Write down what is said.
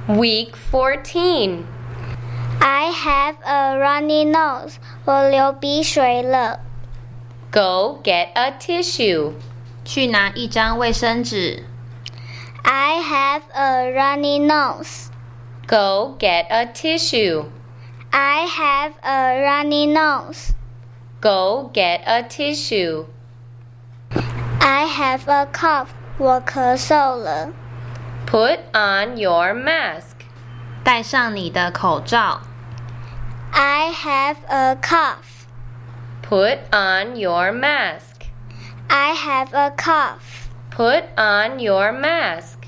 Week 14. I have a runny nose. 我流鼻水了。 Go get a tissue. 去拿一张卫生纸。 I have a runny nose. Go get a tissue. I have a runny nose. Go get a tissue. I have a cough. 我咳嗽了。 Put on your mask. 戴上你的口罩。 I have a cough. Put on your mask. I have a cough. Put on your mask.